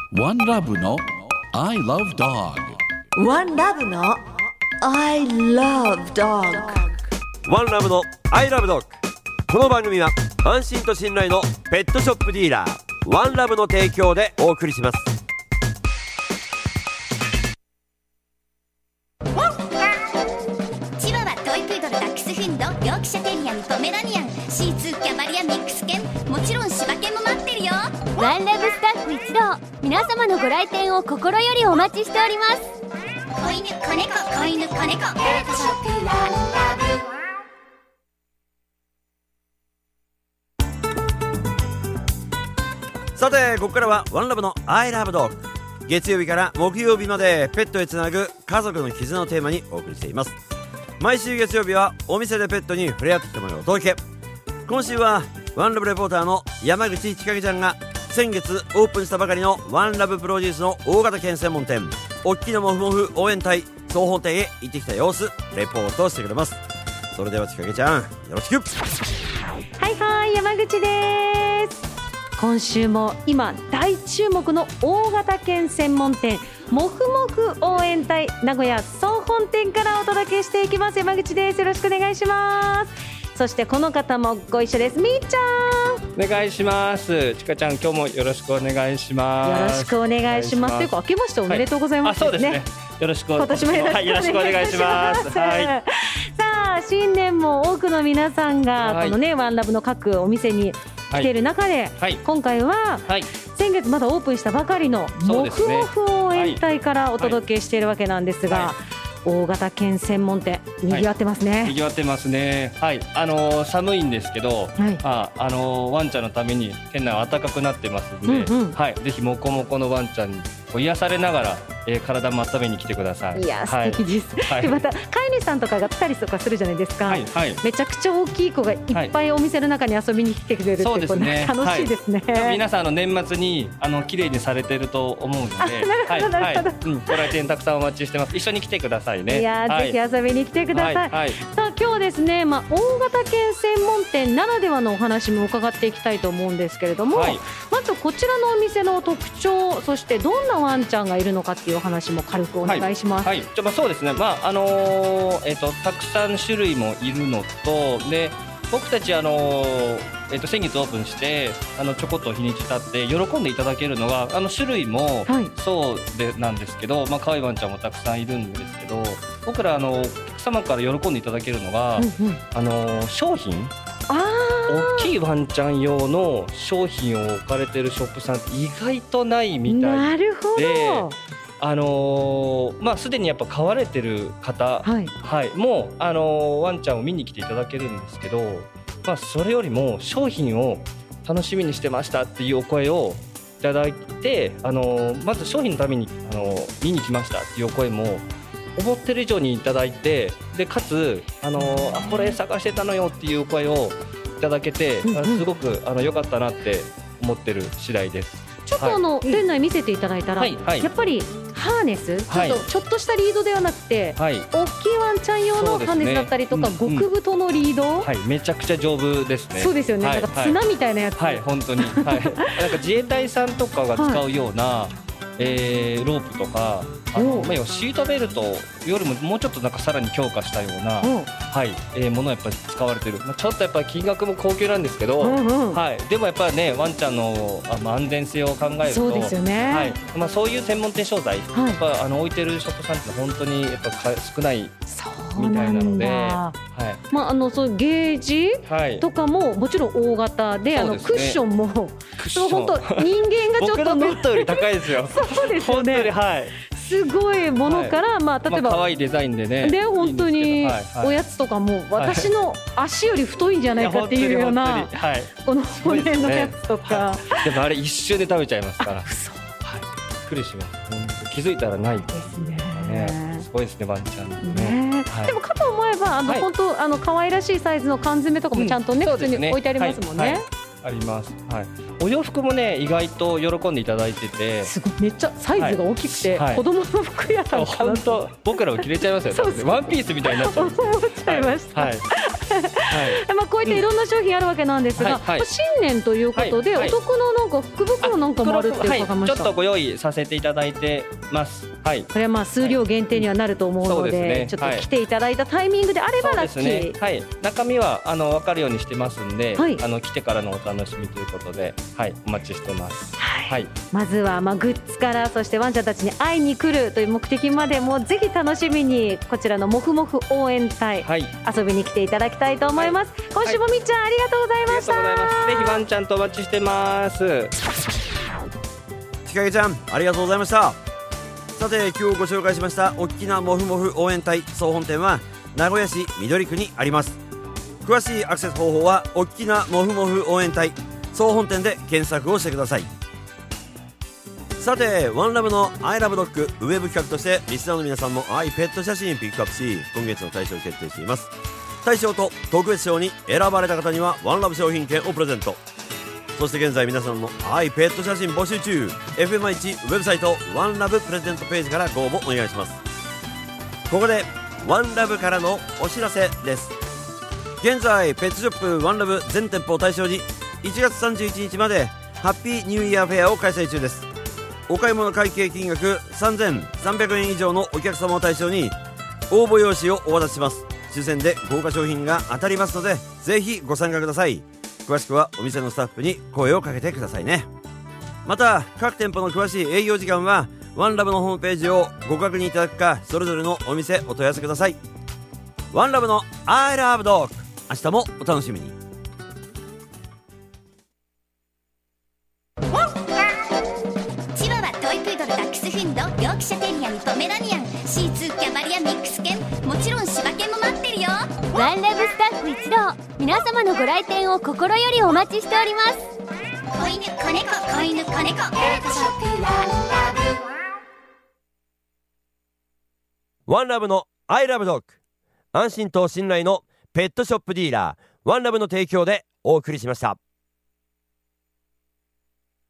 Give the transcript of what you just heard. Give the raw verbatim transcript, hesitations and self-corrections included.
ワンラブの I love dog。 ワンラブの I love dog。 ワンラブの I love dog。 この番組は安心と信頼のペットショップディーラーワンラブの提供でお送りします。 チワワ、トイプードル、ダックスフンド、ヨークシャテリアン、ポメラニアン、シーツー、キャバリア、ミックス犬、もちろん柴犬も待ってるよ。 ワンラブスタッフ一同、皆様のご来店を心よりお待ちしております。 子犬、子猫、子犬、子猫、ペットショップワンラブ。さてここからはワンラブの I love dog。 月曜日から木曜日までペットへつなぐ家族の絆をテーマにお送りしています。毎週月曜日はお店でペットに触れ合ってきたものをお届け。今週はワンラブレポーターの山口千景ちゃんが先月オープンしたばかりのワンラブプロデュースの大型犬専門店おっきのもふもふ応援隊総本店へ行ってきた様子レポートしてくれます。それでは千景ちゃんよろしく。 はいはい、山口です。今週も今大注目の大型犬専門店もふもふ応援隊名古屋総本店からお届けしていきます。山口です。よろしくお願いします。そしてこの方もご一緒です。みーちゃんお願いします。ちかちゃん今日もよろしくお願いします。 よろしくお願いします。というか明けましておめでとうございます、 はい、あそうですね。よろしく今年もよろしくお願いします。 はい、 さあ新年も多くの皆さんがこのね、はい、ワンラブの各お店に来ている中で、はい、今回は、はい、先月まだオープンしたばかりのもふもふ応援隊からお届けしているわけなんですが、はいはい、大型犬専門店にぎわってますね。 にぎわってますね。はい、あのー、寒いんですけど、はい、あ、あのー、ワンちゃんのために店内は暖かくなってますので、うんうん、はい、ぜひもこもこのワンちゃんに癒されながら、えー、体も温めに来てください。 いや、 はい、 素敵です、はい、でまた飼い主さんとかが来たりとかするじゃないですか、はいはい、めちゃくちゃ大きい子がいっぱいお店の中に遊びに来てくれるって、そうですね、楽しいですね、 はい、皆さんあの年末にあの綺麗にされてると思うので、 なるほどなるほど、 うん、ご来店たくさんお待ちしてます。一緒に来てくださいね。 いや、はい、ぜひ遊びに来てください、はいはい、さあ今日ですね、まあ、大型犬専門店ならではのお話も伺っていきたいと思うんですけれども、はい、まずこちらのお店の特徴、そしてどんなワンちゃんがいるのかっていうお話も軽くお願いします。 はいはい、じゃあまあそうですね、まああのーえー、とたくさん種類もいるのとで、僕たち、あのーえー、と先月オープンしてあのちょこっと日にち経って喜んでいただけるのがあの種類もそうでなんですけど、まあ可愛いワンちゃんもたくさんいるんですけど、僕らあのお客様から喜んでいただけるのが、うんうん、あのー、商品、あ大きいワンちゃん用の商品を置かれてるショップさんって意外とないみたいで、 なるほど、 あのー、まあすでにやっぱ飼われてる方、はいはい、もう、あのー、ワンちゃんを見に来ていただけるんですけど、まあ、それよりも商品を楽しみにしてましたっていうお声をいただいて、あのー、まず商品のために、あのー、見に来ましたっていうお声も思ってる以上にいただいて、でかつ、あのー、あこれ探してたのよっていうお声をいただけて、うんうん、すごくあの良かったなって思ってる次第です。 ちょっとあの、はい、店内見せていただいたら、はいはい、やっぱりハーネス、ちょっと、ちょっとしたリードではなくて、はい、大きいワンちゃん用のハーネスだったりとか、ね、うんうん、極太のリード、 はい、めちゃくちゃ丈夫ですね。 そうですよね、はい、なんか綱みたいなやつ、 はい、はい、本当に、はい、なんか自衛隊さんとかが使うような、はい、えー、ロープとか、あの、まあ、シートベルトよりももうちょっとなんかさらに強化したような、はい、えー、ものをやっぱり使われてる、まあ、ちょっとやっぱり金額も高級なんですけど、うんうん、はい、でもやっぱりねワンちゃんのあ、まあ、安全性を考えると、 そうですよね、 はい、まあ、そういう専門店商材、はい、やっぱあの置いてるショップさんって本当にやっぱ少ないみたいなので、はい、 まあ、あのそういうゲージとかももちろん大型で、はい、あのクッションもクッション本当人間がちょっと僕のベッドより高いですよ。 そうですよね、 本当に、はい、 すごいものから、はい、まあ、例えば、 まあ、可愛いデザインでね、 で本当におやつとかも私の足より太いんじゃないかっていうような、はい、この骨のやつとか、 はい、でもあれ一瞬で食べちゃいますから、はい、びっくりします。気づいたらないですね。ね、すごいですねワンちゃん ね, ね、はい、 でもかと思えばあの、はい、本当あの可愛らしいサイズの缶詰とかもちゃんとね、うん、普通に置いてありますもんね、はいはい、 あります、はい、お洋服もね意外と喜んでいただいてて、 すごいめっちゃサイズが大きくて、はい、子供の服屋さんかなと、 本当僕らも着れちゃいますよね。ワンピースみたいになっちゃう思っちゃいました、 はいはい、 はいまあこういったいろんな商品あるわけなんですが、 はいはい、 まあ新年ということで、 はいはい、 お得のなんか福袋なんかもあるって伺いました、 はい、ちょっとご用意させていただいてます。はい、 これはまあ数量限定にはなると思うので、はい、ちょっと来ていただいたタイミングであればラッキー、 ね、はい、中身はあの分かるようにしてますんで、はい、あの来てからのお楽しみということで、はい、お待ちしてます。はいはい、まずはまあグッズから、そしてワンちゃんたちに会いに来るという目的までもぜひ楽しみにこちらのもふもふ応援隊、はい、遊びに来ていただきたいと思います。はい、今週もみっちゃん、ありがとうございました。 ありがとうございます。ぜひワンちゃんとお待ちしてます。 ちかげちゃん、ありがとうございました。さて今日ご紹介しました大きなもふもふ応援隊総本店は名古屋市緑区にあります。詳しいアクセス方法は大きなもふもふ応援隊総本店で検索をしてください。さてワンラブの I love dog ウェブ企画としてリスナーの皆さんも愛ペット写真ピックアップし、今月の大賞を決定しています。大賞と特別賞に選ばれた方にはワンラブ商品券をプレゼント。そして現在皆さんの愛ペット写真募集中。 エフエムワン ウェブサイトワンラブプレゼントページからご応募お願いします。ここでワンラブからのお知らせです。現在ペットショップワンラブ全店舗を対象にいちがつさんじゅういちにちまでハッピーニューイヤーフェアを開催中です。お買い物会計金額さんぜんさんびゃくえん以上のお客様を対象に応募用紙をお渡しします。抽選で豪華商品が当たりますのでぜひご参加ください。詳しくはお店のスタッフに声をかけてくださいね。また各店舗の詳しい営業時間はワンラブのホームページをご確認いただくか、それぞれのお店お問い合わせください。ワンラブの I love dog、 明日もお楽しみに。 チワワ、トイプードル、ダックスフンド、ヨークシャテリアにポメラニアン、シーツー、キャバリア、ミックス犬、もちろん柴犬も待ってるよ。 ワンラブスタッフ一同、皆様のご来店を心よりお待ちしております。 子犬、子猫、子犬、子猫、ペットショップワンラブ。ワンラブの I love dog、 安心と信頼のペットショップディーラーワンラブの提供でお送りしました。